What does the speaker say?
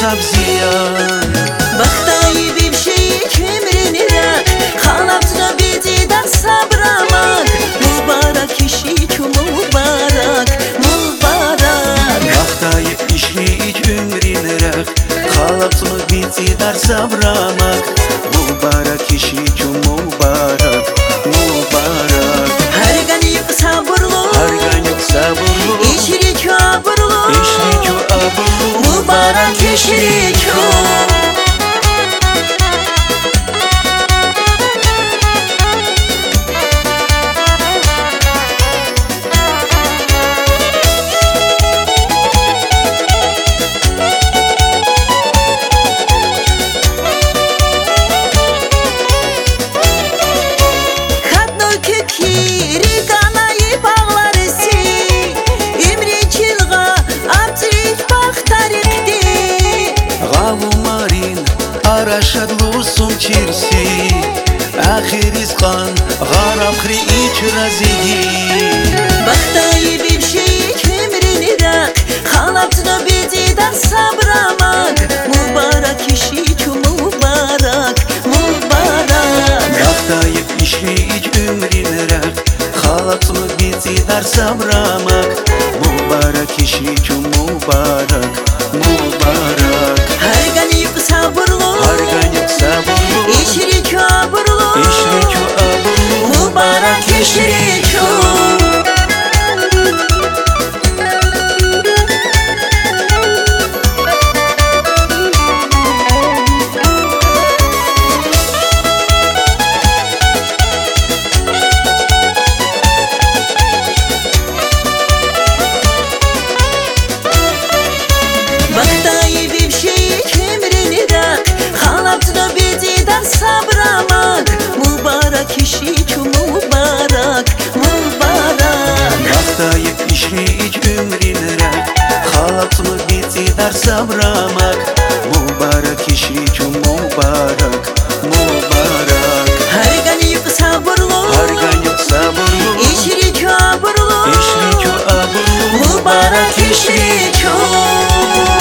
ziyan. Baktayı bir şey kömrününe Halatına bizi de sabramak Mübarek işi ki mübarek Mübarek Baktayı işlik ömrününe Halatını bizi de sabramak Mübarek işi ki mübarek Mübarek Her ganip sabırlı Her ganip sabırlı İşrik abırlı İşlik abırlı Mübarek işrik Araşadlusun çirsi Ahiriz kan Garafri iç razigi Baktayı bir şey kömrününe Halatına bizi de sabramak Mübarek işi ki mübarek Mübarek Baktayı işlik ömrününe Halatını bizi de sabramak Mübarek işi ki mübarek Mübarek Her ganip sabırlı İşrik abırlı Mübarek işrik Baktayı bir şey kömrününe Halatına bizi de sabramak Mübarek işi ki mübarek Mübarek Baktayı işlik ömrününe Halatını bizi de sabramak Mübarek işi ki mübarek Mübarek Her ganip sabırlı İşrik abırlı İşlik abırlı Mübarek işrik